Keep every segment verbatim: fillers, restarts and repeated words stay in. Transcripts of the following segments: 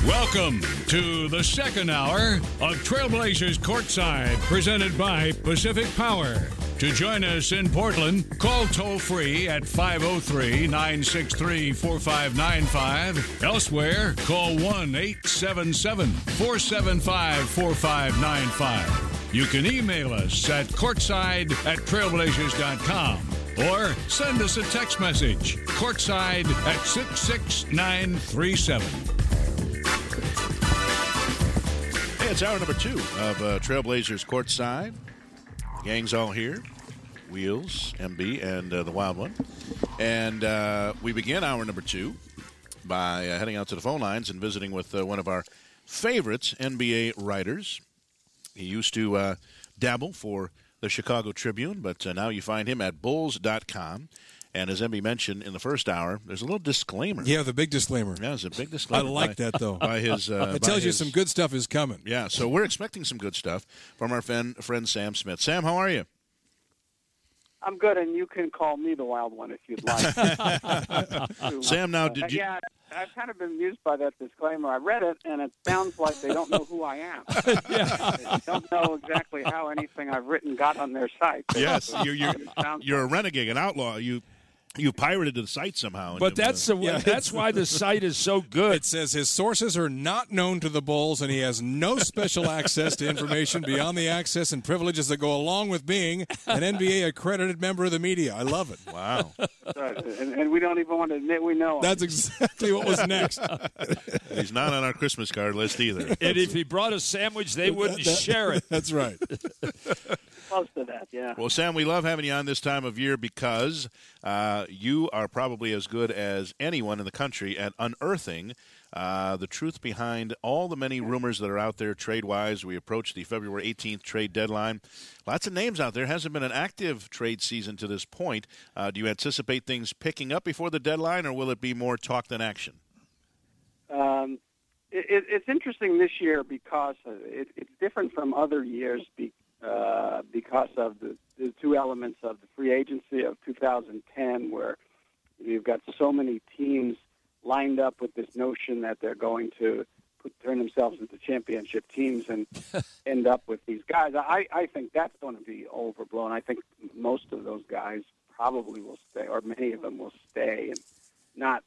Welcome to the second hour of Trailblazers Courtside, presented by Pacific Power. To join us in Portland, call toll-free at five oh three, nine six three, four five nine five. Elsewhere, call one eight seven seven, four seven five, four five nine five. You can email us at courtside at trailblazers dot com or send us a text message, courtside at six six nine three seven. Hey, it's hour number two of uh, Trailblazers Courtside. The gang's all here. Wheels, M B, and uh, the Wild One. And uh, we begin hour number two by uh, heading out to the phone lines and visiting with uh, one of our favorites, N B A writers. He used to uh, dabble for the Chicago Tribune, but uh, now you find him at bulls dot com. And as M B mentioned in the first hour, there's a little disclaimer. Yeah, the big disclaimer. Yeah, there's a big disclaimer. I like by, that, though. By his, uh, it by tells you his, some good stuff is coming. Yeah, so we're expecting some good stuff from our friend, friend Sam Smith. Sam, how are you? I'm good, and you can call me the Wild One if you'd like. Sam, now, did you... Yeah, I've kind of been amused by that disclaimer. I read it, and it sounds like they don't know who I am. yeah. They don't know exactly how anything I've written got on their site. Yes, you're, you're, you're a renegade, an outlaw. You you pirated the site somehow. But that's the yeah, that's why the site is so good. It says his sources are not known to the Bulls, and he has no special access to information beyond the access and privileges that go along with being an N B A accredited member of the media. I love it. Wow. Right. And, and we don't even want to admit we know him. That's exactly what was next. He's not on our Christmas card list either. And if he brought a sandwich, they wouldn't that, share it. That's right. Close to that, yeah. Well, Sam, we love having you on this time of year because uh, you are probably as good as anyone in the country at unearthing uh, the truth behind all the many rumors that are out there trade-wise. We approach the February eighteenth trade deadline. Lots of names out there. Hasn't been an active trade season to this point. Uh, do you anticipate things picking up before the deadline, or will it be more talk than action? Um, it, it's interesting this year because it, it's different from other years because Uh, because of the, the two elements of the free agency of two thousand ten, where you've got so many teams lined up with this notion that they're going to put, turn themselves into championship teams and end up with these guys. I, I think that's going to be overblown. I think most of those guys probably will stay, or many of them will stay, and not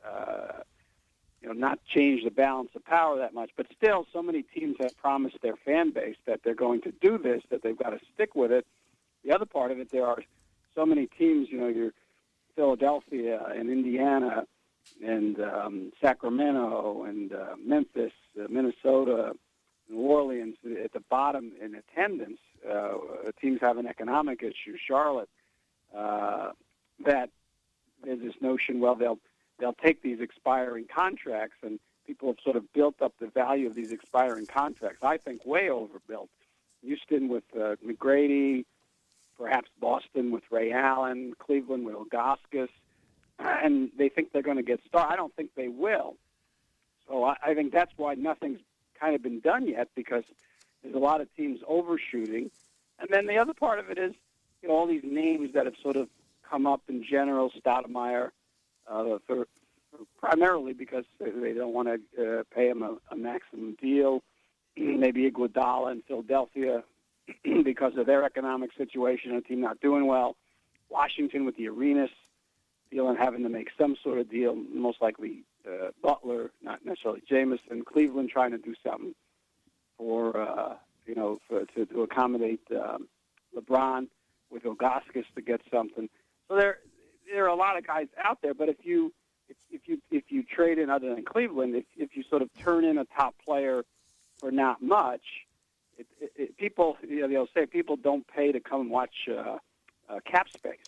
uh, you know, not change the balance of power that much. But still, so many teams have promised their fan base that they're going to do this, that they've got to stick with it. The other part of it, there are so many teams, you know, your Philadelphia and Indiana and um, Sacramento and uh, Memphis, uh, Minnesota, New Orleans at the bottom in attendance. Uh, teams have an economic issue. Charlotte, uh, that there's this notion, well, they'll They'll take these expiring contracts, and people have sort of built up the value of these expiring contracts. I think way overbuilt. Houston with uh, McGrady, perhaps Boston with Ray Allen, Cleveland with Ilgauskas, and they think they're going to get started. I don't think they will. So I, I think that's why nothing's kind of been done yet, because there's a lot of teams overshooting. And then the other part of it is, you know, all these names that have sort of come up in general, Stoudemire, Uh, for, for primarily because they don't want to uh, pay him a, a maximum deal. Maybe Iguodala in Philadelphia because of their economic situation, a team not doing well. Washington with the Arenas deal and having to make some sort of deal, most likely uh, Butler, not necessarily Jameson. Cleveland trying to do something for, uh, you know, for, to, to accommodate um, LeBron with Ilgauskas to get something. So there. There are a lot of guys out there, but if you if, if you if you trade in other than Cleveland, if if you sort of turn in a top player for not much, it, it, it, people you know, they'll say people don't pay to come and watch uh, uh, cap space,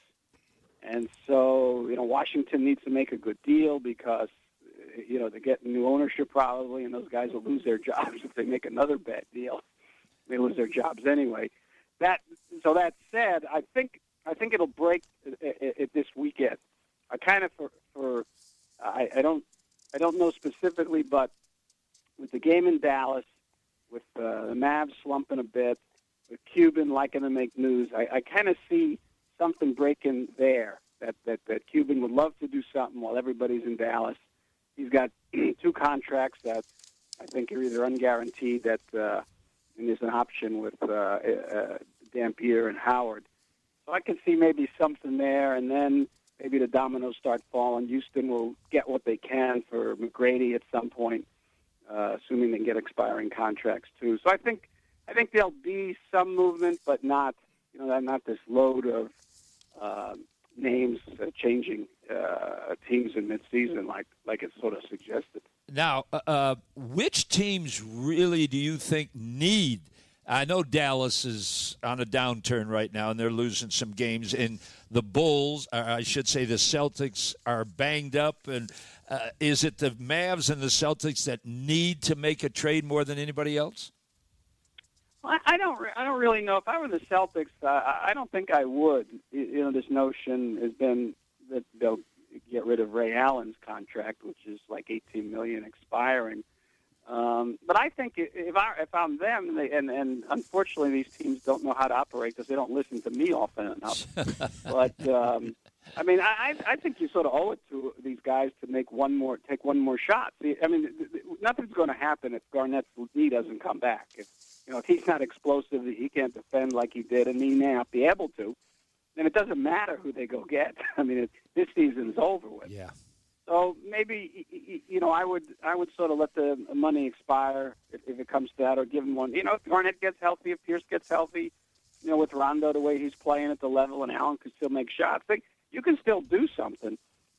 and so you know Washington needs to make a good deal because you know they get new ownership probably, and those guys will lose their jobs if they make another bad deal. They lose their jobs anyway. That so that said, I think. I think it'll break it, it, it this weekend. I kind of for, for I, I don't I don't know specifically, but with the game in Dallas, with uh, the Mavs slumping a bit, with Cuban liking to make news, I, I kind of see something breaking there. That, that that Cuban would love to do something while everybody's in Dallas. He's got two contracts that I think are either unguaranteed that uh, and there's an option with uh, uh, Dampier and Howard. So I can see maybe something there, and then maybe the dominoes start falling. Houston will get what they can for McGrady at some point, uh, assuming they can get expiring contracts too. So I think I think there'll be some movement, but not you know not this load of uh, names uh, changing uh, teams in midseason like like it's sort of suggested. Now, uh, which teams really do you think need? I know Dallas is on a downturn right now, and they're losing some games. And the Bulls, or I should say the Celtics, are banged up. And uh, is it the Mavs and the Celtics that need to make a trade more than anybody else? I, I don't. Re- I don't really know. If I were the Celtics, uh, I I don't think I would. You, you know, this notion has been that they'll get rid of Ray Allen's contract, which is like eighteen million dollars expiring. Um, but I think if I if I'm them, and, they, and and unfortunately these teams don't know how to operate because they don't listen to me often enough. But um, I mean, I I think you sort of owe it to these guys to make one more take one more shot. See, I mean, th- th- nothing's going to happen if Garnett's knee doesn't come back. If you know if he's not explosive, he can't defend like he did, and he may not be able to. Then it doesn't matter who they go get. I mean, it, this season's over with. Yeah. So maybe you know I would I would sort of let the money expire if, if it comes to that, or give him one. You know, if Garnett gets healthy, if Pierce gets healthy, you know, with Rondo the way he's playing at the level, and Allen can still make shots. Like, you can still do something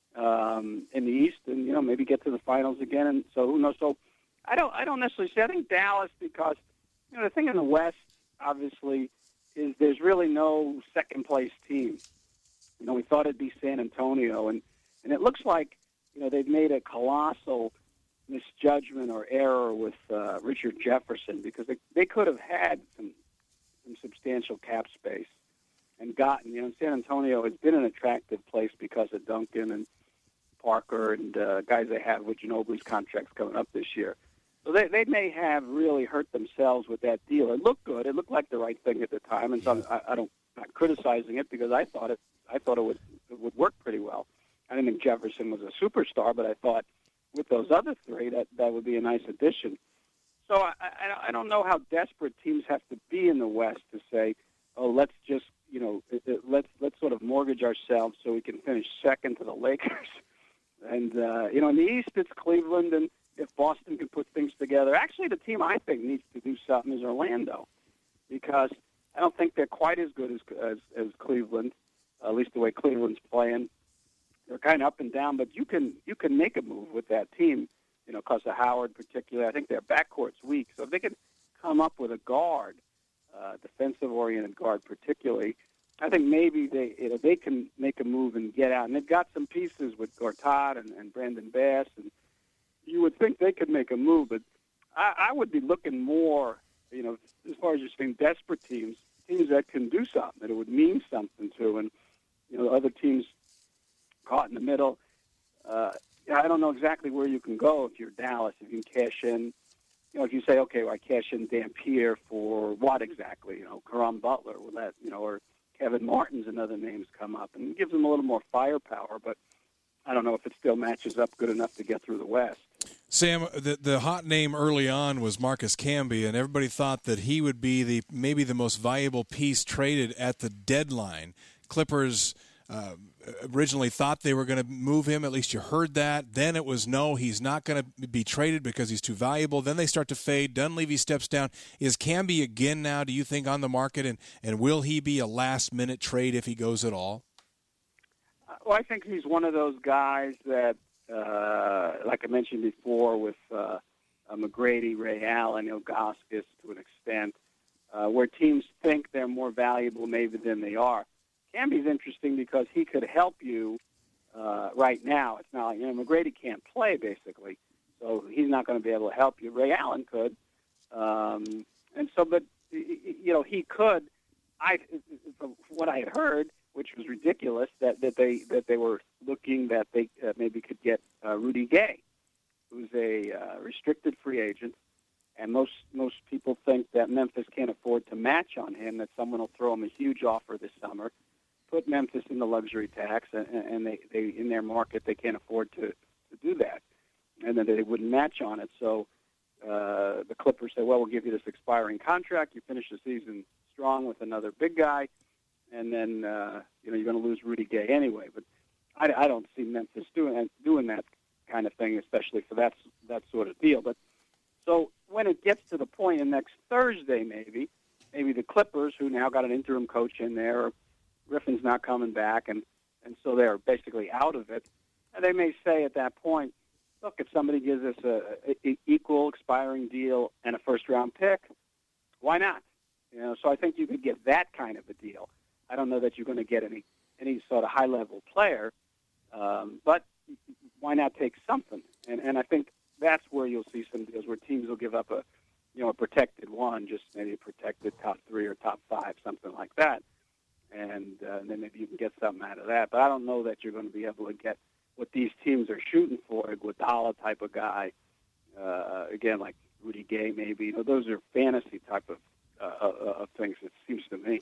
um, in the East, and you know maybe get to the finals again. And so who knows? So I don't I don't necessarily say I think Dallas because you know the thing in the West obviously is there's really no second place team. You know, we thought it'd be San Antonio, and and it looks like. You know, they've made a colossal misjudgment or error with uh, Richard Jefferson because they, they could have had some some substantial cap space and gotten, you know, San Antonio has been an attractive place because of Duncan and Parker and uh, guys they have with Ginobili's contracts coming up this year. So they, they may have really hurt themselves with that deal. It looked good. It looked like the right thing at the time, and so I'm, I, I don't I'm not criticizing it because I thought it I thought it would it would work pretty well. I didn't think Jefferson was a superstar, but I thought with those other three that, that would be a nice addition. So I, I, I don't know how desperate teams have to be in the West to say, oh, let's just, you know, let's let's sort of mortgage ourselves so we can finish second to the Lakers. And, uh, you know, in the East, it's Cleveland, and if Boston can put things together. Actually, the team I think needs to do something is Orlando because I don't think they're quite as good as, as, as Cleveland, at least the way Cleveland's playing. They're kind of up and down, but you can you can make a move with that team, you know, because of Howard particularly. I think their backcourt's weak. So if they could come up with a guard, uh, defensive-oriented guard particularly, I think maybe they you know, they can make a move and get out. And they've got some pieces with Gortat and, and Brandon Bass, and you would think they could make a move. But I, I would be looking more, you know, as far as you're saying, desperate teams, teams that can do something, that it would mean something to. And, you know, other teams caught in the middle. Uh, I don't know exactly where you can go if you're Dallas, if you can cash in. You know, if you say, okay, well, I cash in Dampier for what exactly? You know, Caron Butler, will that, you know, or Kevin Martin's and other names come up, and it gives them a little more firepower. But I don't know if it still matches up good enough to get through the West. Sam, the the hot name early on was Marcus Camby, and everybody thought that he would be the maybe the most valuable piece traded at the deadline. Clippers uh, originally thought they were going to move him. At least you heard that. Then it was, no, he's not going to be traded because he's too valuable. Then they start to fade. Dunleavy steps down. Is Camby again now, do you think, on the market? And, and will he be a last-minute trade if he goes at all? Well, I think he's one of those guys that, uh, like I mentioned before, with uh, uh, McGrady, Ray Allen, Ilgauskas to an extent, uh, where teams think they're more valuable maybe than they are. Camby's interesting because he could help you uh, right now. It's not like, you know, McGrady can't play, basically, so he's not going to be able to help you. Ray Allen could. Um, and so, but, you know, he could. I, from what I had heard, which was ridiculous, that, that they that they were looking that they uh, maybe could get uh, Rudy Gay, who's a uh, restricted free agent, and most most people think that Memphis can't afford to match on him, that someone will throw him a huge offer this summer, put Memphis in the luxury tax, and, and they, they in their market they can't afford to, to do that, and then they wouldn't match on it. So uh, the Clippers say, well, we'll give you this expiring contract. You finish the season strong with another big guy, and then uh, you know you're going to lose Rudy Gay anyway. But I, I don't see Memphis doing doing that kind of thing, especially for that that sort of deal. But so when it gets to the point, and next Thursday maybe, maybe the Clippers, who now got an interim coach in there, Griffin's not coming back, and, and so they're basically out of it. And they may say at that point, look, if somebody gives us a, a equal expiring deal and a first-round pick, why not? You know, so I think you could get that kind of a deal. I don't know that you're going to get any any sort of high-level player, um, but why not take something? And and I think that's where you'll see some deals where teams will give up a, you know, a protected one, just maybe a protected top three or top five, something like that. And, uh, and then maybe you can get something out of that. But I don't know that you're going to be able to get what these teams are shooting for, a Iguodala type of guy, uh, again, like Rudy Gay maybe. You know, those are fantasy type of, uh, of things, it seems to me.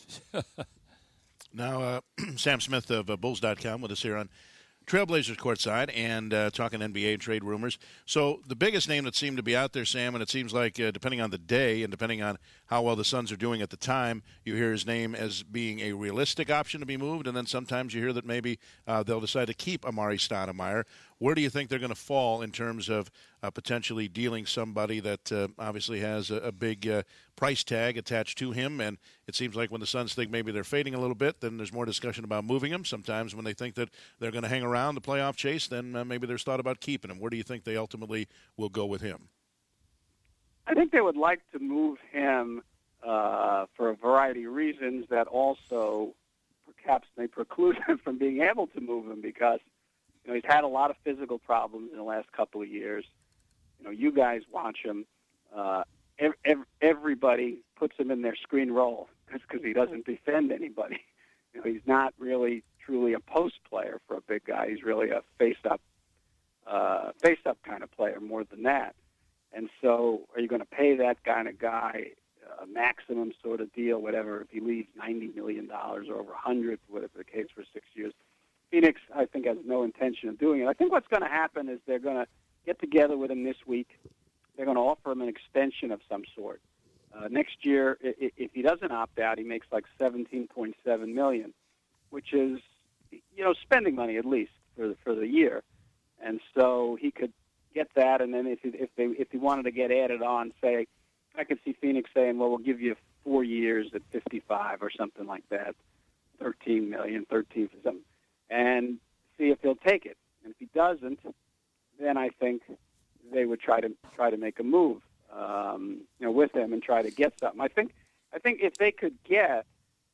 Now, uh, Sam Smith of uh, Bulls dot com with us here on Trailblazers Courtside and uh, talking N B A trade rumors. So the biggest name that seemed to be out there, Sam, and it seems like uh, depending on the day and depending on how well the Suns are doing at the time, you hear his name as being a realistic option to be moved, and then sometimes you hear that maybe uh, they'll decide to keep Amari Stoudemire. Where do you think they're going to fall in terms of uh, potentially dealing somebody that uh, obviously has a, a big uh, price tag attached to him? And it seems like when the Suns think maybe they're fading a little bit, then there's more discussion about moving him. Sometimes when they think that they're going to hang around the playoff chase, then uh, maybe there's thought about keeping him. Where do you think they ultimately will go with him? I think they would like to move him uh, for a variety of reasons that also perhaps may preclude him from being able to move him because you know, he's had a lot of physical problems in the last couple of years. You know, you guys watch him. Uh, ev- ev- everybody puts him in their screen role because he doesn't defend anybody. You know, he's not really truly a post player for a big guy. He's really a face-up, uh, face-up kind of player more than that. And so, are you going to pay that kind of guy a maximum sort of deal, whatever? If he leaves ninety million dollars or over one hundred, whatever the case, for six years. Phoenix, I think, has no intention of doing it. I think what's going to happen is they're going to get together with him this week. They're going to offer him an extension of some sort. Uh, next year, if he doesn't opt out, he makes like seventeen point seven million dollars, which is, you know, spending money at least for the, for the year. And so he could get that, and then if he, if they if he wanted to get added on, say, I could see Phoenix saying, well, we'll give you four years at fifty-five or something like that, thirteen million dollars, thirteen for something. And see if he'll take it. And if he doesn't, then I think they would try to try to make a move, um, you know, with him and try to get something. I think I think if they could get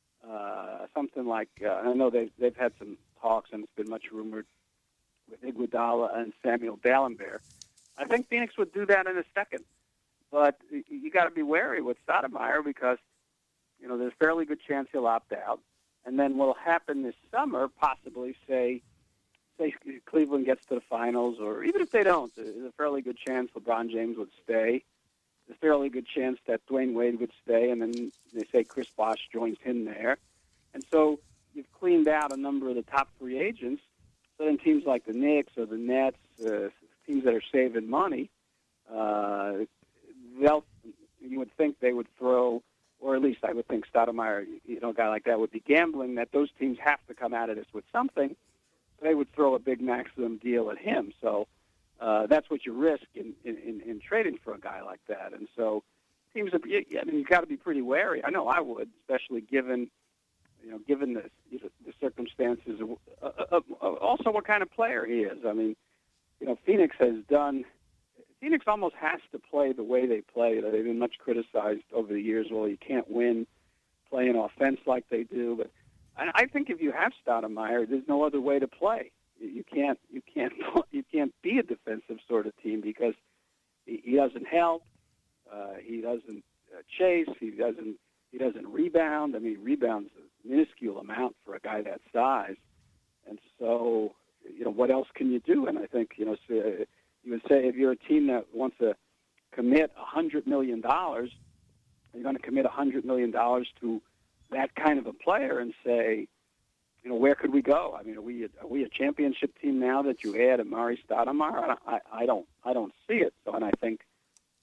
uh, something like uh, I know they've they've had some talks and it's been much rumored with Iguodala and Samuel Dalembert. I think Phoenix would do that in a second, but you got to be wary with Stoudemire because you know there's a fairly good chance he'll opt out. And then what'll happen this summer, possibly, say, say Cleveland gets to the finals, or even if they don't, there's a fairly good chance LeBron James would stay. There's a fairly good chance that Dwayne Wade would stay, and then they say Chris Bosh joins him there. And so you've cleaned out a number of the top free agents. So then teams like the Knicks or the Nets, uh, teams that are saving money, uh, they'll you would think they would throw. Or at least I would think Stoudemire, you know, a guy like that would be gambling that those teams have to come out of this with something. So they would throw a big maximum deal at him. So uh, that's what you risk in, in, in trading for a guy like that. And so teams, are, I mean, you've got to be pretty wary. I know I would, especially given, you know, given the, you know, the circumstances, of, uh, uh, also what kind of player he is. I mean, you know, Phoenix has done. Phoenix almost has to play the way they play. They've been much criticized over the years. Well, you can't win playing offense like they do. But I think if you have Stoudemire, there's no other way to play. You can't, you can't, you can't be a defensive sort of team because he doesn't help. Uh, he doesn't uh, chase. He doesn't. He doesn't rebound. I mean, he rebounds a minuscule amount for a guy that size. And so, you know, what else can you do? And I think, you know. So, you would say if you're a team that wants to commit one hundred million dollars, you're going to commit one hundred million dollars to that kind of a player and say, you know, where could we go? I mean, are we a, are we a championship team now that you add Amari Stoudemire? I, I, I don't I don't see it. So, and I think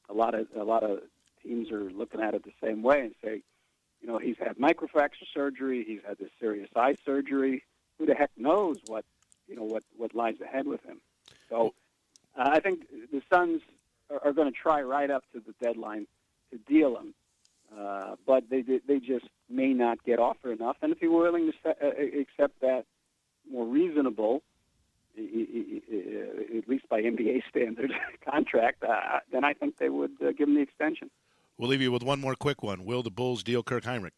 a lot of a lot of teams are looking at it the same way and say, you know, he's had microfracture surgery, he's had this serious eye surgery. Who the heck knows what you know what, what lies ahead with him? So uh, I think the Suns are, are going to try right up to the deadline to deal him, uh, but they they just may not get offer enough. And if you're willing to se- uh, accept that more reasonable, at least by N B A standards, contract, uh, then I think they would uh, give him the extension. We'll leave you with one more quick one. Will the Bulls deal Kirk Hinrich?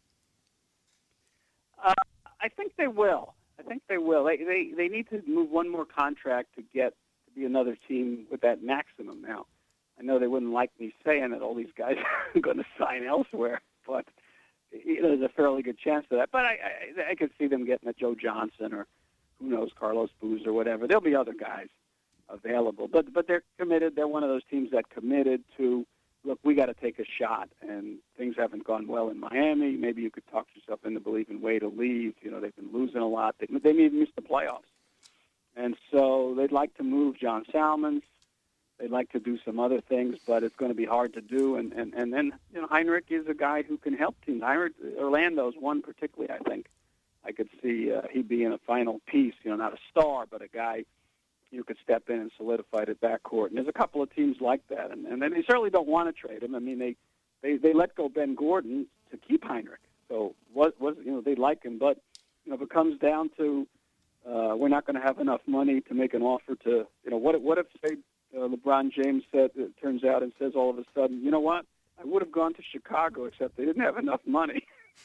Uh, I think they will. I think they will. They, they they need to move one more contract to get to be another team with that maximum. Now, I know they wouldn't like me saying that all these guys are going to sign elsewhere, but you know, there's a fairly good chance of that. But I, I, I could see them getting a Joe Johnson or who knows, Carlos Boozer or whatever. There'll be other guys available, but but they're committed. They're one of those teams that committed to, look, we got to take a shot, and things haven't gone well in Miami. Maybe you could talk yourself into believing Wade will leave. You know, they've been losing a lot. They, they may even miss the playoffs. And so they'd like to move John Salmons. They'd like to do some other things, but it's going to be hard to do. And, and, and then, you know, Hinrich is a guy who can help teams. Hinrich, Orlando's one particularly, I think. I could see uh, he being a final piece, you know, not a star, but a guy you could step in and solidify the backcourt. And there's a couple of teams like that. And, and they certainly don't want to trade him. I mean, they, they, they let go Ben Gordon to keep Hinrich. So, what was you know, they like him. But, you know, if it comes down to uh, we're not going to have enough money to make an offer to, you know, what, what if, say, uh, LeBron James said, it turns out and says all of a sudden, you know what, I would have gone to Chicago except they didn't have enough money.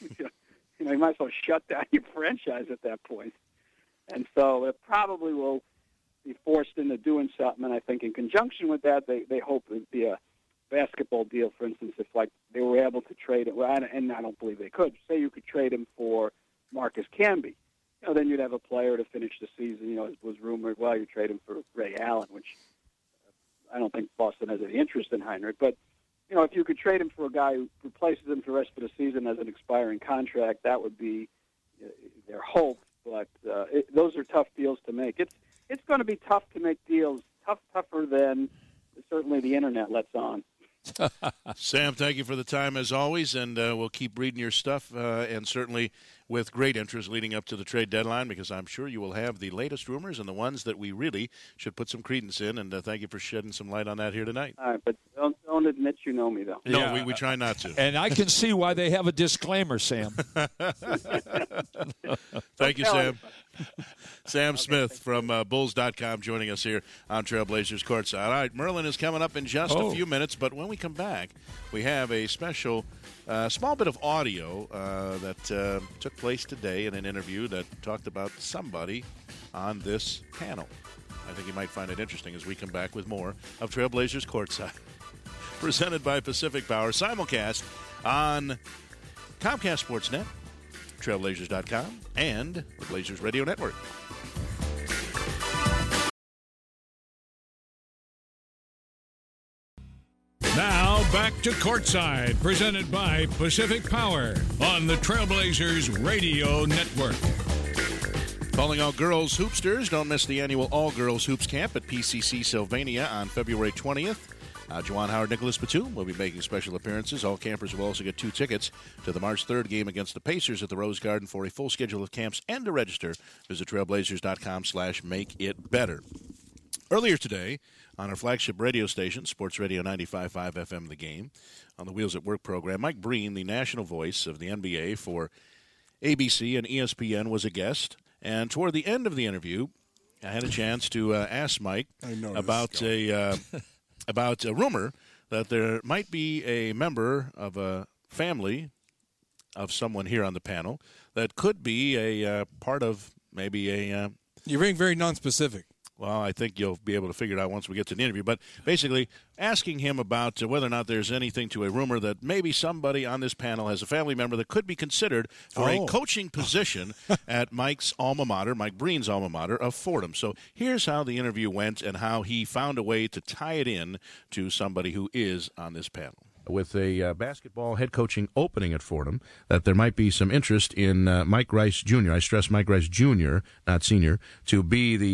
You know, you might as well shut down your franchise at that point. And so it probably will be forced into doing something. And I think in conjunction with that, they, they hope it would be a basketball deal, for instance, if, like, they were able to trade it. Well, and I don't believe they could. Say you could trade him for Marcus Camby. You know, then you'd have a player to finish the season. You know, it was rumored, well, you trade him for Ray Allen, which I don't think Boston has any interest in Hinrich. But, you know, if you could trade him for a guy who replaces him for the rest of the season as an expiring contract, that would be uh, their hope. But uh, it, those are tough deals to make. It's it's going to be tough to make deals, tough, tougher than certainly the Internet lets on. Sam, thank you for the time as always, and uh, we'll keep reading your stuff, uh, and certainly with great interest leading up to the trade deadline, because I'm sure you will have the latest rumors and the ones that we really should put some credence in, and uh, thank you for shedding some light on that here tonight. All right, but don't, don't admit you know me, though. No, Yeah. we, we try not to. And I can see why they have a disclaimer, Sam. Thank you, Sam. Sam Smith from uh, Bulls dot com joining us here on Trailblazers Courtside. All right, Merlin is coming up in just Oh. a few minutes, but when we come back, we have a special, uh, small bit of audio uh, that uh, took place today in an interview that talked about somebody on this panel. I think you might find it interesting as we come back with more of Trailblazers Courtside. Presented by Pacific Power, simulcast on Comcast Sportsnet, Trailblazers dot com, and the Blazers Radio Network. Now back to Courtside, presented by Pacific Power on the Trailblazers Radio Network. Calling all girls hoopsters, don't miss the annual All-Girls Hoops Camp at P C C Sylvania on February twentieth. Uh, Juwan Howard, Nicholas Batum will be making special appearances. All campers will also get two tickets to the March third game against the Pacers at the Rose Garden. For a full schedule of camps and to register, visit Trailblazers dot com slash make it better. Earlier today, on our flagship radio station, Sports Radio ninety-five point five F M The Game, on the Wheels at Work program, Mike Breen, the national voice of the N B A for A B C and E S P N, was a guest. And toward the end of the interview, I had a chance to uh, ask Mike about a uh, about a rumor that there might be a member of a family of someone here on the panel that could be a uh, part of maybe a... Uh, You're being very nonspecific. Well, I think you'll be able to figure it out once we get to the interview. But basically, asking him about uh, whether or not there's anything to a rumor that maybe somebody on this panel has a family member that could be considered for Oh. a coaching position at Mike's alma mater, Mike Breen's alma mater of Fordham. So here's how the interview went and how he found a way to tie it in to somebody who is on this panel. With a uh, basketball head coaching opening at Fordham, that there might be some interest in uh, Mike Rice Junior I stress Mike Rice Junior, not Senior, to be the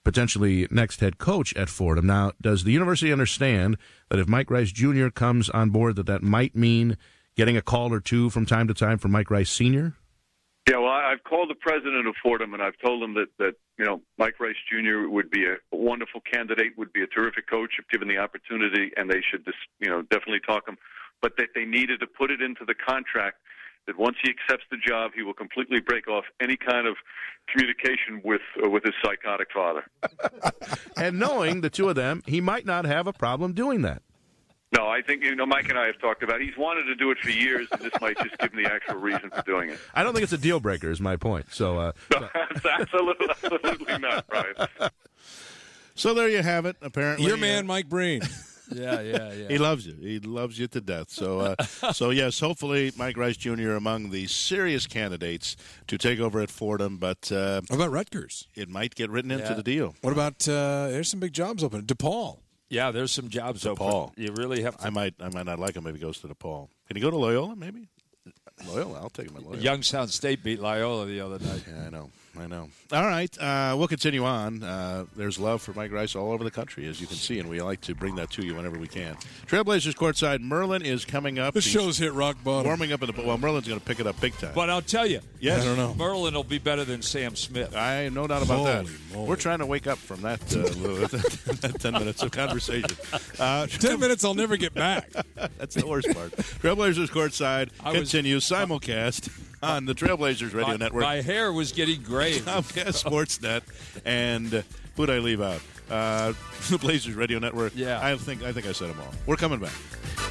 potentially next head coach at Fordham. Now, does the university understand that if Mike Rice Junior comes on board, that that might mean getting a call or two from time to time from Mike Rice Senior? Yeah, well, I've called the president of Fordham, and I've told him that, that you know, Mike Rice Junior would be a wonderful candidate, would be a terrific coach if given the opportunity, and they should, just, you know, definitely talk him. But that they needed to put it into the contract that once he accepts the job, he will completely break off any kind of communication with uh, with his psychotic father. And knowing the two of them, he might not have a problem doing that. No, I think, you know, Mike and I have talked about it. He's wanted to do it for years, and this might just give him the actual reason for doing it. I don't think it's a deal breaker, is my point. So, uh, no, absolutely, absolutely not, Brian. So there you have it, apparently. Your man, Mike Breen. Yeah, yeah, yeah. He loves you. He loves you to death. So, uh, so yes, hopefully Mike Rice Junior among the serious candidates to take over at Fordham, but uh, what about Rutgers? It might get written into Yeah. the deal. What about, uh, there's some big jobs open. DePaul. Yeah, there's some jobs open. DePaul. You really have to. I might, I might not like him if he goes to DePaul. Can he go to Loyola? Maybe. Loyola. I'll take him at Loyola. Youngstown State beat Loyola the other night. Yeah, I know. I know. All right, uh, we'll continue on. Uh, there's love for Mike Rice all over the country, as you can see, and we like to bring that to you whenever we can. Trailblazers courtside. Merlin is coming up. This He's show's hit rock bottom. warming up in the. Well, Merlin's going to pick it up big time. But I'll tell you, Yes. I don't know. Merlin will be better than Sam Smith. I have no doubt about Holy that. moly. We're trying to wake up from that, uh, that ten minutes of conversation. Uh, Ten minutes I'll never get back. That's the worst part. Trailblazers courtside I was- continues simulcast on the Trailblazers Radio my, Network. my hair was getting gray. Comcast Sportsnet, and uh, who'd I leave out? Uh, the Blazers Radio Network. Yeah. I think I think I said them all. We're coming back.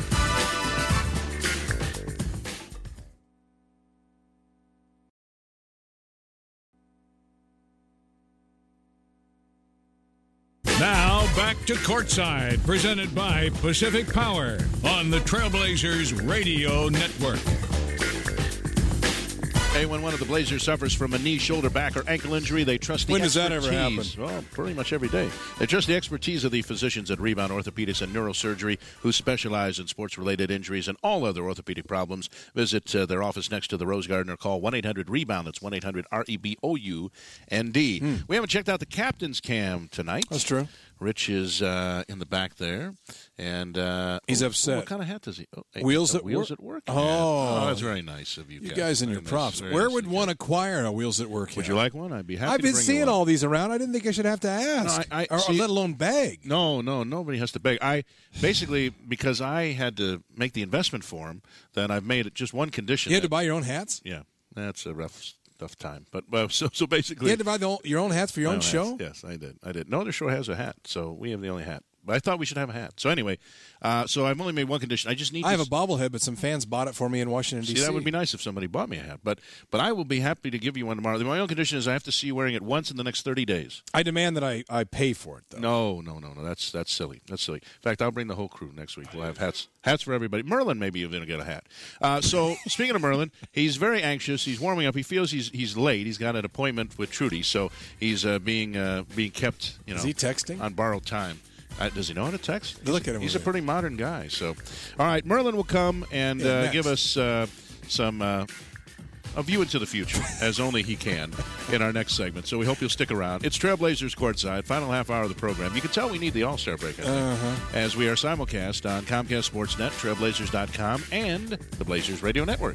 Now back to Courtside, presented by Pacific Power on the Trailblazers Radio Network. Hey, when one of the Blazers suffers from a knee, shoulder, back, or ankle injury, they trust the When does that expertise. ever happen? Well, pretty much every day. They trust the expertise of the physicians at Rebound Orthopedics and Neurosurgery, who specialize in sports-related injuries and all other orthopedic problems. Visit uh, their office next to the Rose Garden or call one eight hundred rebound. That's one eight hundred R E B O U N D. Hmm. We haven't checked out the captain's cam tonight. That's true. Rich is uh, in the back there, and uh, He's oh, upset. What kind of hat does he? Oh, hey, Wheels a at Wheels Work? at Work. Oh. hat. Oh, that's very nice of you. You guys, guys and Very your nice. props. Very Where nice would of one you. acquire a Wheels at Work? Would hat? you like one? I'd be happy. I've to been bring you seeing one. all these around. I didn't think I should have to ask, No, I- I- or see- let alone beg. No, no, nobody has to beg. I basically because I had to make the investment for him. Then I've made it just one condition. You had to that- buy your own hats. Yeah, that's a rough, tough time. But well, so so basically, You had to buy the, your own hats for your my own own show. hats. Yes, I did. I did. No other show has a hat, so we have the only hat. But I thought we should have a hat. So anyway, uh, so I've only made one condition. I just need. I have this- a bobblehead, but some fans bought it for me in Washington, See, D C that would be nice if somebody bought me a hat. But but I will be happy to give you one tomorrow. My only condition is I have to see you wearing it once in the next thirty days. I demand that I, I pay for it, though. No, no, no, no. That's that's silly. That's silly. In fact, I'll bring the whole crew next week. We'll have hats hats for everybody. Merlin, maybe you're going to get a hat. Uh, so speaking of Merlin, he's very anxious. He's warming up. He feels he's he's late. He's got an appointment with Trudy, so he's uh, being uh, being kept. You know, Is he texting? on borrowed time? Uh, does he know how to text? Look at him He's over a pretty modern guy. So, all right, Merlin will come and Yeah, uh, next. give us uh, some. Uh, a view into the future, as only he can, in our next segment. So we hope you'll stick around. It's Trailblazers Courtside, final half hour of the program. You can tell we need the All-Star break, I think, Uh-huh. as we are simulcast on Comcast Sportsnet, Trailblazers dot com, and the Blazers Radio Network.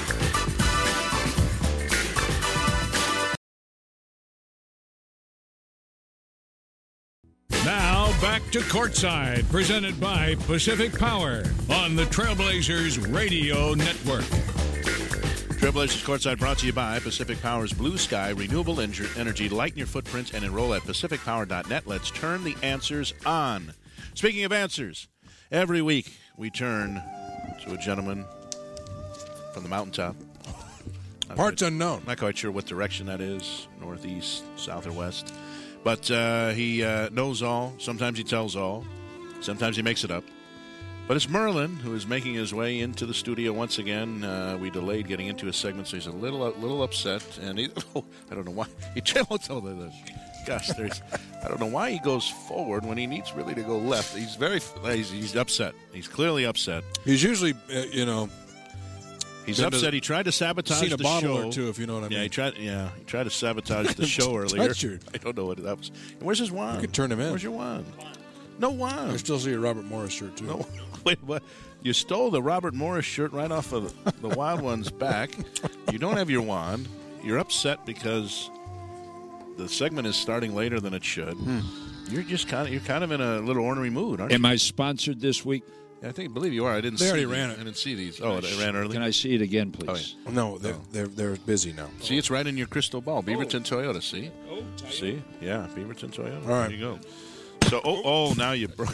Now back to Courtside, presented by Pacific Power on the Trailblazers Radio Network. Trailblazers Courtside brought to you by Pacific Power's Blue Sky Renewable Ener- Energy. Lighten your footprint and enroll at pacific power dot net. Let's turn the answers on. Speaking of answers, every week we turn to a gentleman from the mountaintop. Not Parts quite- unknown. Not quite sure what direction that is, northeast, south, or west. But uh, he uh, knows all. Sometimes he tells all. Sometimes he makes it up. But it's Merlin who is making his way into the studio once again. Uh, we delayed getting into his segment, so he's a little, a little upset. And he, oh, I don't know why. He tells all the gosh, there's, I don't know why he goes forward when he needs really to go left. He's very, he's, he's upset. He's clearly upset. He's usually, uh, you know, He's Been upset. to- He tried to sabotage seen a the bottle show. or two, if you know what I Yeah, mean. he tried. Yeah, he tried to sabotage the show earlier. Touch your- I don't know what that was. And where's his wand? You could turn him in. Where's your wand? No wand. I still see a Robert Morris shirt, too. No, wait, what? You stole the Robert Morris shirt right off of the Wild One's back. You don't have your wand. You're upset because the segment is starting later than it should. Hmm. You're just kind of you're kind of in a little ornery mood, aren't you? Am I sponsored this week? I think, I believe you are. I didn't. They see already these. ran it. I didn't see these. Oh, it ran early. Can I see it again, please? Oh, No, they're, they're, they're busy now. See, it's right in your crystal ball. Beaverton Toyota. See, Oh, see, yeah, Beaverton Toyota. All right. There you go. So, oh, oh, now you broke.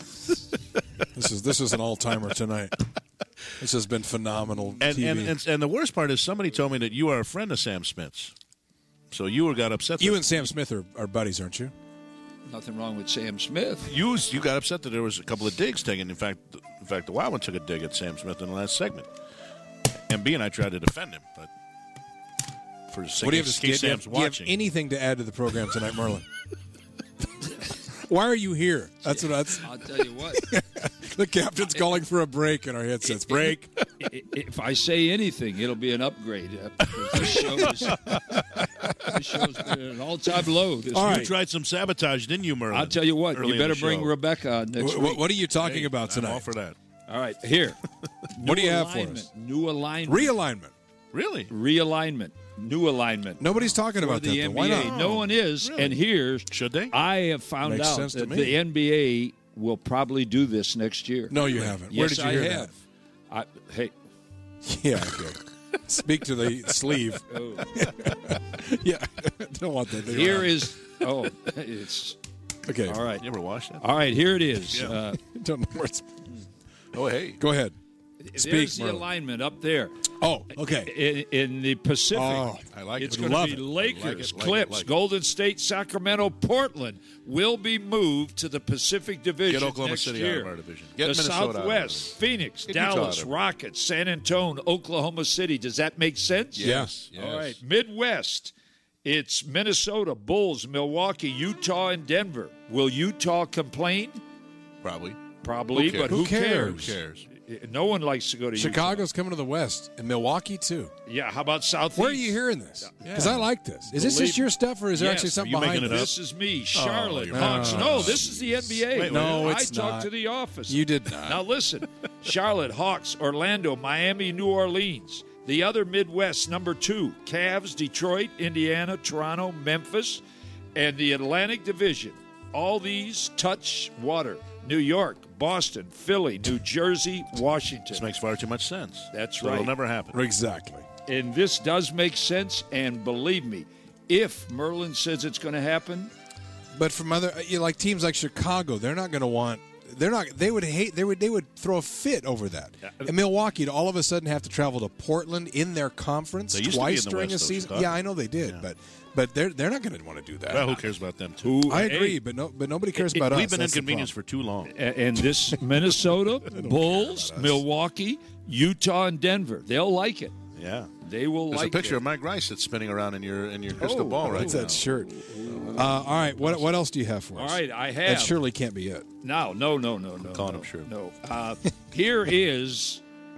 This is this is an all timer tonight. This has been phenomenal And, T V. and and and the worst part is somebody told me that you are a friend of Sam Smith's. So you were got upset. you that- and Sam Smith are, are buddies, aren't you? Nothing wrong with Sam Smith. You you got upset that there was a couple of digs taken. In fact, in fact, the Wild One took a dig at Sam Smith in the last segment. M B and I tried to defend him, but for What do you have to in case do you have, Sam's do you have watching, anything to add to the program tonight, Merlin? Why are you here? That's what that's. I'll tell you what. The captain's calling for a break in our headsets. Break. I- If I say anything, it'll be an upgrade. uh, because This show's, this show's been at an all-time low. This All you right. tried some sabotage, didn't you, Merlin? I'll tell you what. early You in better the bring show? Rebecca on next What, week. what are you talking Hey, about I'm all tonight? for that. All right, here. What do New you have for alignment. us? New alignment. Realignment. Really? Realignment. New alignment. Nobody's talking for about the that. N Though. B A. Why not? No one is. Really? And here's Should they? I have found Makes out sense to that me. the N B A will probably do this next year. No, you haven't. Where Yes, did you I hear have. I, hey, that? Yeah. Okay. Speak to the sleeve. oh, Yeah. Don't want that. thing here around. is. Oh, it's Okay. all right. You ever watch that? All right, here it is. Yeah. Uh, Don't know where it's. Oh, hey. Go ahead. Speak, there's the Merlin. alignment up there. Oh, okay. In, in the Pacific, Oh, I like it's it. going Love to be it. Lakers, Like it, like it, Clips, like it. Golden State, Sacramento, Portland will be moved to the Pacific Division Get Oklahoma next City year. out of our division. Get the Minnesota out of Southwest, it. Phoenix, Get Utah out Dallas, of it. Rockets, San Antonio, Oklahoma City. Does that make sense? Yes. yes. All right. Midwest, it's Minnesota, Bulls, Milwaukee, Utah, and Denver. Will Utah complain? Probably. Probably, Who cares? but Who who, cares? Who cares? No one likes to go to Chicago's coming to the West, and Milwaukee too. Utah. Yeah, how about Southeast? Where are you hearing this? Because I like this. Is this Believe- just your stuff, or is there Yes. actually something Are you behind making it it? up? This is me, Charlotte, you're Hawks. right. No, this is the N B A. Wait, wait, No, I it's talked not. to the office. You did not. Now listen, Charlotte, Hawks, Orlando, Miami, New Orleans. The other Midwest, number two, Cavs, Detroit, Indiana, Toronto, Memphis, and the Atlantic Division. All these touch water. New York, Boston, Philly, New Jersey, Washington. This makes far too much sense. That's So right. It'll never happen. Exactly. And this does make sense, and believe me, if Merlin says it's going to happen, But from other, you know, like teams like Chicago, they're not going to want. They're not. They would hate. They would. They would throw a fit over that. And Milwaukee to all of a sudden have to travel to Portland in their conference They used to be twice in the during West, a though, season. Chicago. Yeah, I know they did, Yeah. but but they're they're not going to want to do that. Well, who cares about them, too? who I hey, agree, but no, but nobody cares about us. We've been That's the inconvenienced problem. for too long. A- and this Minnesota, Bulls, Milwaukee, Utah, and Denver. They'll like it. Yeah. They will There's like a picture it. of Mike Rice that's spinning around in your in your crystal Oh, ball right What's now. that shirt? Uh, all right, what what else do you have for All us? right, I That have. surely can't be it. No, no, no, no, no. calling no, him sure. No. Uh, here is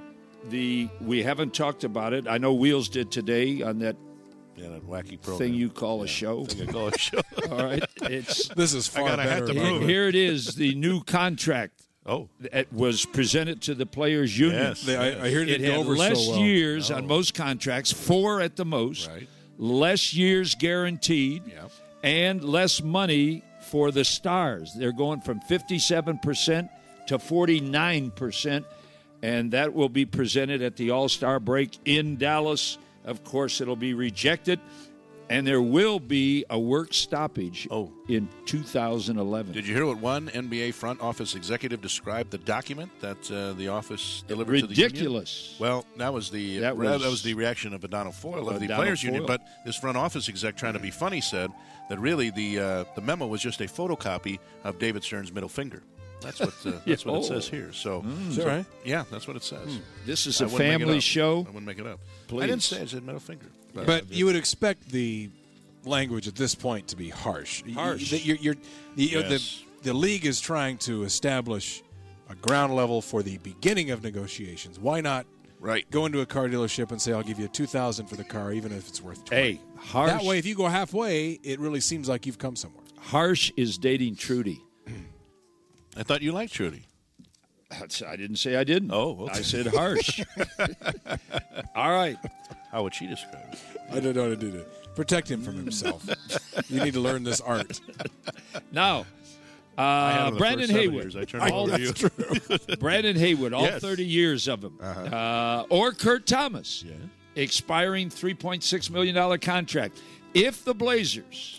the. We haven't talked about it. I know Wheels did today on that Yeah, that wacky program. thing you call a show. Thing I call a show. All right, it's This is far got a hat better. to than- prove it. here. It is the new contract Oh, that was presented to the players' union. yes. They, I, I hear it It didn't go had over less so well. years on most contracts, four at the most, Right. less years guaranteed, Yeah. and less money for the stars. They're going from fifty-seven percent to forty-nine percent, and that will be presented at the All-Star break in Dallas. Of course, it'll be rejected, and there will be a work stoppage Oh. in two thousand eleven. Did you hear what one N B A front office executive described the document that uh, the office delivered to the union? Ridiculous. Well, that was the That that was- was, the reaction of Adonal Foyle of the Adonal players' union. Foyle. But this front office exec, trying to be funny, said that really the uh, the memo was just a photocopy of David Stern's middle finger. That's what uh, that's what Oh. it says here. So, Is that right? yeah, that's what it says. This is I a wouldn't make it family up. show. I wouldn't make it up. I Please. didn't say I said middle finger. But you would expect the language at this point to be harsh. You- Harsh. you- You're, you're, the, Yes. the, the league is trying to establish a ground level for the beginning of negotiations. Why not Right. Go into a car dealership and say, I'll give you two thousand dollars for the car, even if it's worth twenty. Hey, Harsh. That way, if you go halfway, it really seems like you've come somewhere. Harsh is dating Trudy. I thought you liked Trudy. I didn't say I didn't. Oh, okay. I said Harsh. All right. How would she describe it? I don't know how to do that. Protect him from himself. You need to learn this art. Now, I had uh, him the Brandon first seven Haywood. years. I turned All- over to you. Brandon Haywood, all Yes. thirty years of him. Uh-huh. Uh, or Kurt Thomas, Yeah. expiring three point six million dollars contract. If the Blazers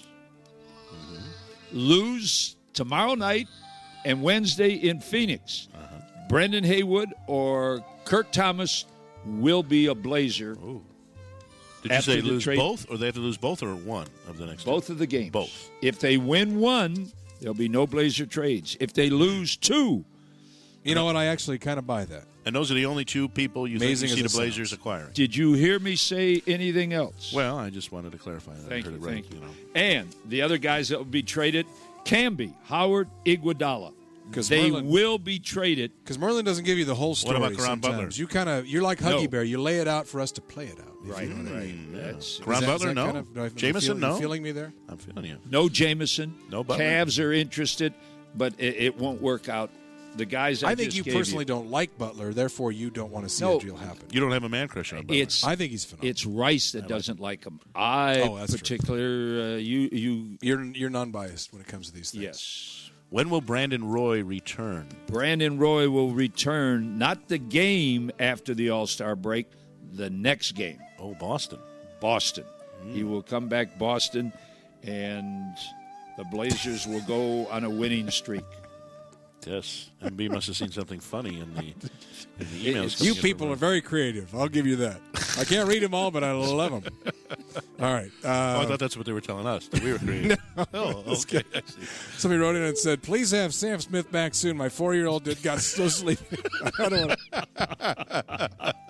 lose tomorrow night and Wednesday in Phoenix, Uh-huh. Brendan Haywood or Kurt Thomas will be a Blazer. Ooh. Did you After say the lose trade- both, or they have to lose both, or one of the next two? Both of the games. Both. If they win one, there'll be no Blazer trades. If they lose two, You know what? I actually kind of buy that. And those are the only two people you Amazing think you as see the it Blazers sounds. acquiring. did you hear me say anything else? Well, I just wanted to clarify that. Thank I you, heard it right, thank you. know. And the other guys that will be traded, Camby, Howard, Iguodala. 'Cause They Merlin- will be traded. Because Merlin doesn't give you the whole story. about Caron sometimes. Butler? You kind of you're like Huggy No. Bear. You lay it out for us to play it out. if Right, you know what I right. mean. That's Caron Is that- is Butler, that no. kind of- do I- Jameson, feel- no. You feeling me there? I'm feeling you. no Jameson. No Butler. Cavs are interested, but it, it won't work out. The guys I, I think just you gave personally don't like Butler, therefore you don't want to see No. a deal happen. You don't have a man crush on Butler. It's I think he's phenomenal. it's Rice that doesn't like him. I Oh, that's true. particular uh, you you You're you're non-biased when it comes to these things. yes. When will Brandon Roy return? Brandon Roy will return not the game after the All-Star break, the next game. Oh, Boston. Boston. He will come back Boston, and the Blazers will go on a winning streak. Yes. M B must have seen something funny in the, in the It- emails. it's- coming You in people from- are very creative. I'll give you that. I can't read them all, but I love them. All right. Oh, I Uh, thought that's what they were telling us. That we were creative. Oh, okay. I see. somebody wrote in and said, "Please have Sam Smith back soon. My four-year-old did got so sleepy." I don't wanna-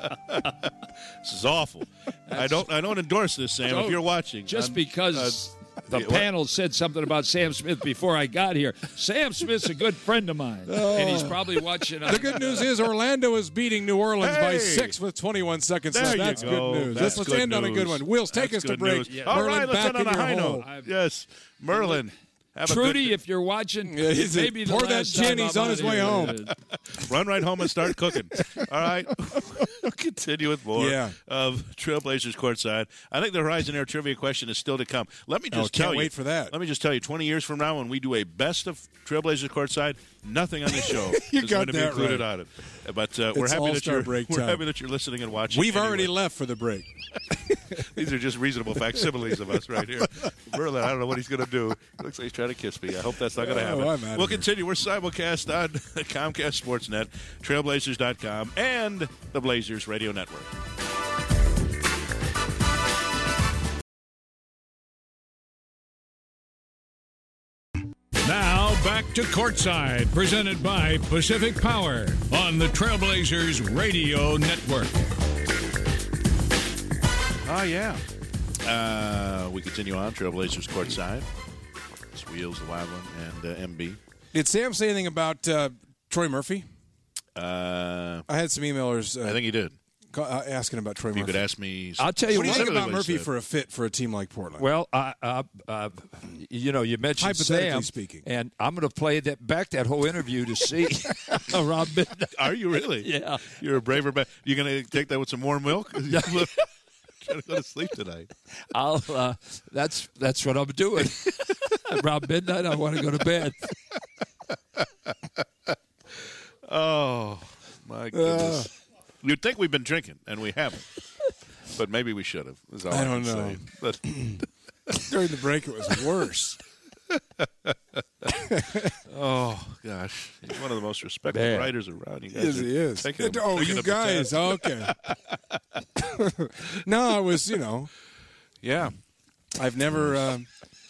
This is awful. I don't. I don't endorse this, Sam. if So, you're watching, Just I'm- because uh, the yeah, what? panel said something about Sam Smith before I got here. Sam Smith's a good friend of mine, and he's probably watching. On, The good news is Orlando is beating New Orleans by Hey! six with twenty-one seconds There left. you That's go. good news. That's let's let's good end on a good news. one. Wills, take That's us to good break. news. Yeah. All Merlin, right, let's back end on in a your high hole. note. Yes, Merlin. Have a Trudy, good, if you're watching, Yeah, he's a- maybe the pour that last gin, time he's I'm on his out way here. home. run right home and start cooking. All right. We'll continue with more Yeah. of Trailblazers Courtside. I think the Horizon Air trivia question is still to come. Let me Oh, just can't tell you. wait for that. Let me just tell you, twenty years from now, when we do a best of Trailblazers Courtside, nothing on this show You is got going to be that included right. on it. But uh, we're It's happy that All-Star you're break we're time. happy that you're listening and watching. We've anyway. already left for the break. These are just reasonable facsimiles of us right here. Merlin, I don't know what he's going to do. He looks like he's trying to kiss me. I hope that's not going to Oh, happen. I'm outta We'll here. continue. We're simulcast on Comcast Sportsnet, Trailblazers dot com, and the Blazers Radio Network. Now back to Courtside, presented by Pacific Power on the Trailblazers Radio Network. Oh, yeah. Uh, we continue on, Trailblazers Courtside. It's Wheels, the Wild One, and uh, M B. Did Sam say anything about uh, Troy Murphy? Uh, I had some emailers uh, I think he did. ca- uh, asking about Troy If you Murphy. could ask me. I'll tell you What do you think specifically about what he Murphy said. for a fit for a team like Portland? Well, uh, uh, uh, you know, you mentioned Hypothetically Sam, speaking. and I'm going to play that back that whole interview to see Rob Midnight. Are you really? Yeah. You're a braver man. You going to take that with some warm milk? Trying to go to sleep tonight. I'll. Uh, that's that's what I'm doing. Around midnight, I want to go to bed. Oh, my goodness. You'd think we've been drinking, and we haven't. But maybe we should have. Is all I I don't can know. say. But During the break, it was worse. oh gosh, he's one of the most respected Man. writers around. You guys Yes, are he is. taking him- Oh, taking you him to guys. task. Okay. No, I was, you know, Yeah, I've never. Um,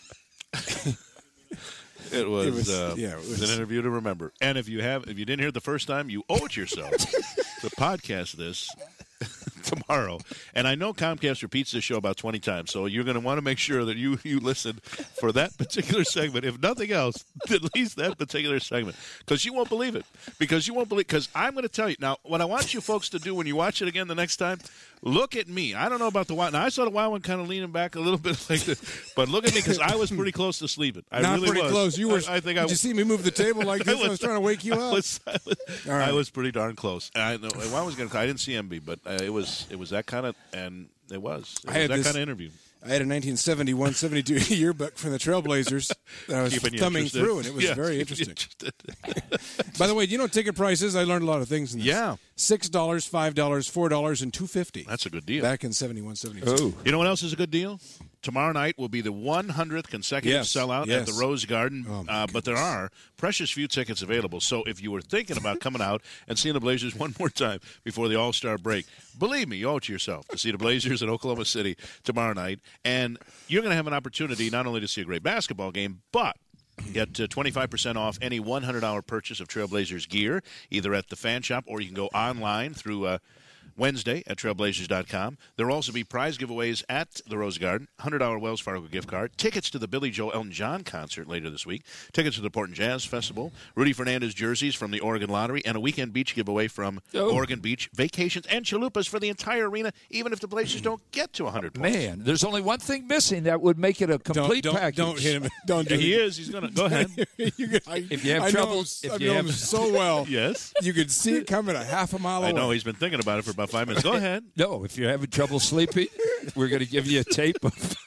it was. It was- uh, yeah, it it was was- an interview to remember. And if you have, if you didn't hear it the first time, you owe it yourself to podcast this tomorrow. And I know Comcast repeats this show about twenty times, so you're going to want to make sure that you, you listen for that particular segment. If nothing else, at least that particular segment. Because you won't believe it. Because you won't believe Because I'm going to tell you. Now, what I want you folks to do when you watch it again the next time, look at me. I don't know about the Wild. Now, I saw the Wild one kind of leaning back a little bit like this. But look at me, because I was pretty close to sleeping. I Not really pretty was. close. You were. I, I think did I, you see me move the table like this? I was, I was trying to wake you up. I was, I was, All right. I was pretty darn close. I know I was going. I didn't see M B, but uh, it was it was that kind of, and it was, it I was had that this- kind of interview. I had a nineteen seventy-one seventy-two yearbook from the Trailblazers that I was Keeping you thumbing interested. through, and it was Yeah, very keeping you interesting. By the way, do you know ticket prices? I learned a lot of things in this. Yeah. six dollars, five dollars, four dollars, and two fifty. That's a good deal. Back in seventy-one seventy-two. Oh. You know what else is a good deal? Tomorrow night will be the one hundredth consecutive Yes, sellout at yes. the Rose Garden, Oh, my uh, but there are precious few tickets available. So if you were thinking about coming out and seeing the Blazers one more time before the All-Star break, believe me, you owe it to yourself to see the Blazers in Oklahoma City tomorrow night. And you're going to have an opportunity not only to see a great basketball game, but get uh, twenty-five percent off any one hundred dollars purchase of Trailblazers gear, either at the fan shop or you can go online through uh, Wednesday at trailblazers dot com. There will also be prize giveaways at the Rose Garden, one hundred dollars Wells Fargo gift card, tickets to the Billy Joel Elton John concert later this week, tickets to the Portland Jazz Festival, Rudy Fernandez jerseys from the Oregon Lottery, and a weekend beach giveaway from Oh. Oregon Beach, vacations and chalupas for the entire arena, even if the Blazers don't get to one hundred points. Man, there's only one thing missing that would make it a Don't, complete don't, package. don't hit him. Don't do He it. is. He's going to. Go ahead. You could- I, If you have I trouble- know him, if I you know have- him so well. Yes. You could see it coming a half a mile away. I know. He's been thinking about it for about five minutes. Go ahead. No, if you're having trouble sleeping, we're going to give you a tape of.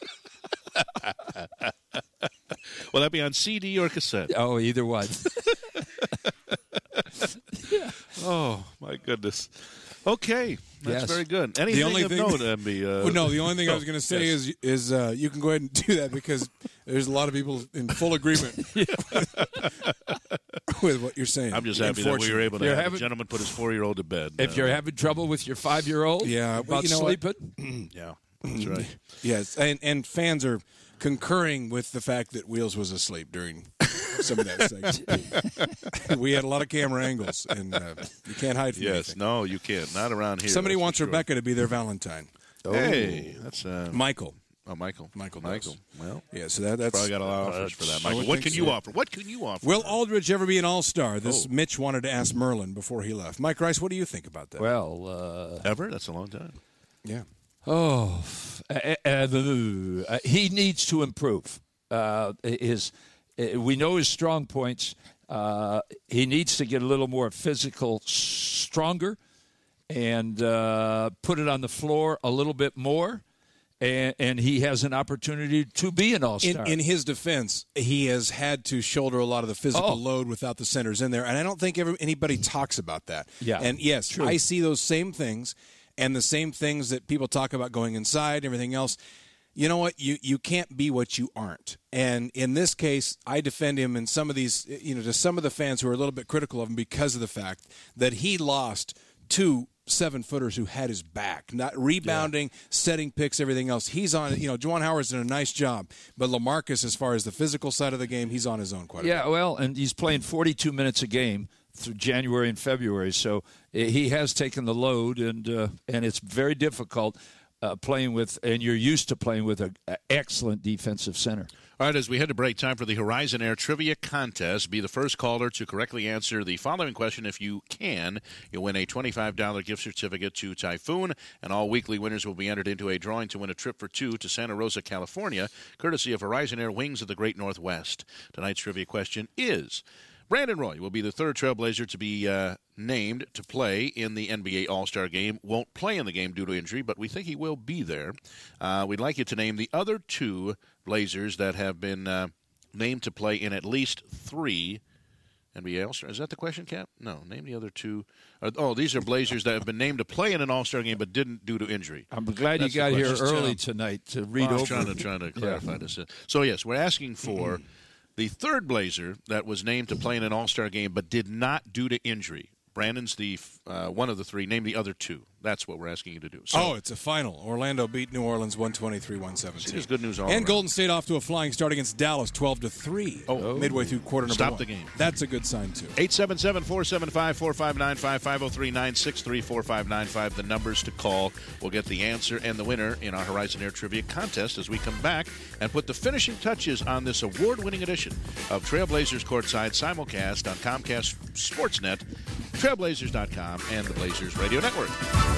Will that be on C D or cassette? Oh, either one. Oh, my goodness. Okay. That's Yes. very good. Anything only of thing- note, M B? Uh, Well, no, the only thing I was going to say yes. is is uh, you can go ahead and do that because there's a lot of people in full agreement with what you're saying. I'm just happy that we were able to You're have having- a gentleman put his four-year-old to bed. If Uh, you're having trouble with your five-year-old, Yeah, well, about you know what? sleeping, Yeah, that's right. Yes, and and fans are concurring with the fact that Wheels was asleep during some of that segment. We had a lot of camera angles, and uh, you can't hide from Yes, anything. no, you can't. Not around here. Somebody that's for wants sure. Rebecca to be their Valentine. Hey, that's uh, Michael. oh, Michael. Michael Michael. does. Well, Yeah, so that, that's. probably got a lot of offers for that, I Michael. would What think can so. you offer? What can you offer? Will Aldridge ever be an all-star? This Oh. Mitch wanted to ask Merlin before he left. Mike Rice, what do you think about that? well, uh, Ever? That's a long time. yeah. oh, uh, uh, uh, he needs to improve. Uh, his, uh, we know his strong points. Uh, he needs to get a little more physical, stronger, and uh, put it on the floor a little bit more. And, and he has an opportunity to be an In, all-star. in his defense, he has had to shoulder a lot of the physical Oh. load without the centers in there, and I don't think ever, anybody talks about that. Yeah, And yes, true. I see those same things, and the same things that people talk about going inside, everything else. You know what? You you can't be what you aren't. And in this case, I defend him and some of these, you know, to some of the fans who are a little bit critical of him because of the fact that he lost two seven footers who had his back, not rebounding, setting picks, everything else. He's on, you know, Juwan Howard's done a nice job, but LaMarcus, as far as the physical side of the game, he's on his own quite a Yeah, bit. well, and he's playing forty-two minutes a game through January and February, so he has taken the load, and uh, and it's very difficult uh, playing with, and you're used to playing with an excellent defensive center. All right, as we head to break, time for the Horizon Air Trivia Contest. Be the first caller to correctly answer the following question. If you can, you'll win a twenty-five dollars gift certificate to Typhoon, and all weekly winners will be entered into a drawing to win a trip for two to Santa Rosa, California, courtesy of Horizon Air Wings of the Great Northwest. Tonight's trivia question is, Brandon Roy will be the third Trailblazer to be uh, named to play in the N B A All-Star Game. Won't play in the game due to injury, but we think he will be there. Uh, we'd like you to name the other two Blazers that have been uh, named to play in at least three N B A All-Star. Is that the question, Cap? No. Name the other two. Uh, oh, these are Blazers that have been named to play in an All-Star Game but didn't due to injury. I'm glad That's you got the here question. early tonight to read I was over. trying to, trying to clarify this. So, yes, we're asking for the third Blazer that was named to play in an All-Star Game but did not due to injury. Brandon's the uh, one of the three. Name the other two. That's what we're asking you to do. So, oh, it's a final. Orlando beat New Orleans one twenty-three one seventeen. There's good news all And around. Golden State off to a flying start against Dallas twelve to three. Oh. Midway through quarter number Stop one. the game. That's a good sign, too. eight seven seven, four seven five, four five nine five, five oh three, nine six three, four five nine five. The numbers to call. We'll get the answer and the winner in our Horizon Air Trivia contest as we come back and put the finishing touches on this award-winning edition of Trailblazers Courtside simulcast on Comcast Sportsnet, trailblazers dot com, and the Blazers Radio Network.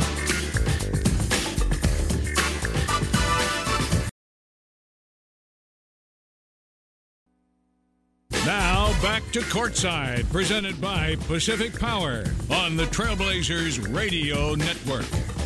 Now back to Courtside, presented by Pacific Power on the Trailblazers Radio Network.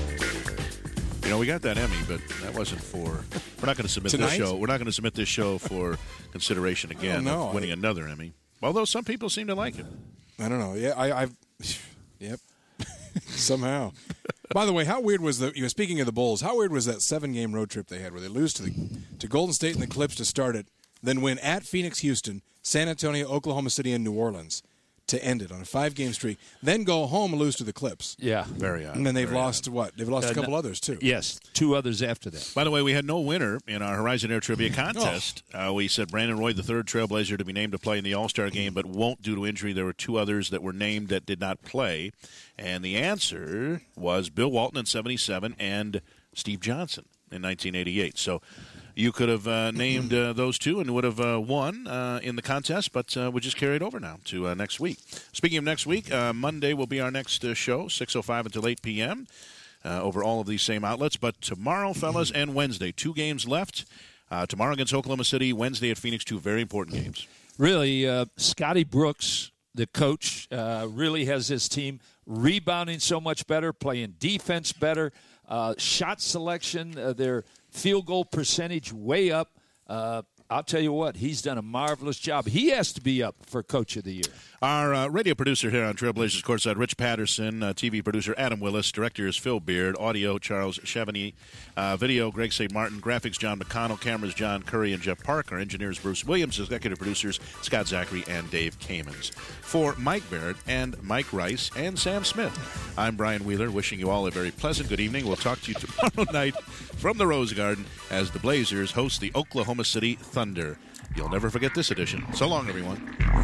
You know, we got that Emmy, but that wasn't for. We're not going to submit Tonight? this show. We're not going to submit this show for consideration again know. of winning I- another Emmy. Although some people seem to like it. I don't know. Yeah, I, I've. Yep. Somehow. By the way, how weird was the? You know, speaking of the Bulls, how weird was that seven-game road trip they had, where they lose to the to Golden State and the Clips to start it, then win at Phoenix, Houston, San Antonio, Oklahoma City, and New Orleans to end it on a five-game streak, then go home and lose to the Clips. Yeah. Very odd. And then they've Very lost odd. what? They've lost Uh, a couple no- others too. Yes, two others after that. By the way, we had no winner in our Horizon Air Trivia contest. Oh. Uh, we said Brandon Roy, the third Trailblazer to be named to play in the All-Star game, but won't due to injury. There were two others that were named that did not play. And the answer was Bill Walton in seventy-seven and Steve Johnson in nineteen eighty-eight. So you could have uh, named uh, those two and would have uh, won uh, in the contest, but uh, we just carried over now to uh, next week. Speaking of next week, uh, Monday will be our next uh, show, six oh five until eight p.m., uh, over all of these same outlets. But tomorrow, fellas, and Wednesday, two games left. Uh, tomorrow against Oklahoma City, Wednesday at Phoenix, two very important games. Really, uh, Scotty Brooks, the coach, uh, really has his team rebounding so much better, playing defense better, uh, shot selection, uh, their field goal percentage way up. Uh, I'll tell you what, he's done a marvelous job. He has to be up for Coach of the Year. Our uh, radio producer here on Trailblazers Courtside, Rich Patterson. Uh, T V producer, Adam Willis. Director is Phil Beard. Audio, Charles Chevigny. Uh, video, Greg Saint Martin. Graphics, John McConnell. Cameras, John Curry and Jeff Parker. Engineers, Bruce Williams. Executive producers, Scott Zachary and Dave Kamens. For Mike Barrett and Mike Rice and Sam Smith, I'm Brian Wheeler, wishing you all a very pleasant good evening. We'll talk to you tomorrow night from the Rose Garden as the Blazers host the Oklahoma City Thunder. You'll never forget this edition. So long, everyone.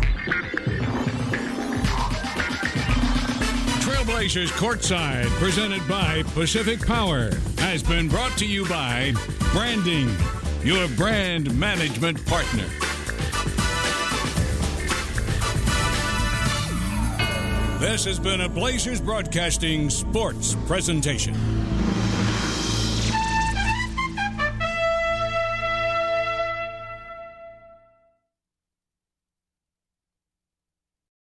Trailblazers Courtside, presented by Pacific Power, has been brought to you by Branding, your brand management partner. This has been a Blazers Broadcasting sports presentation.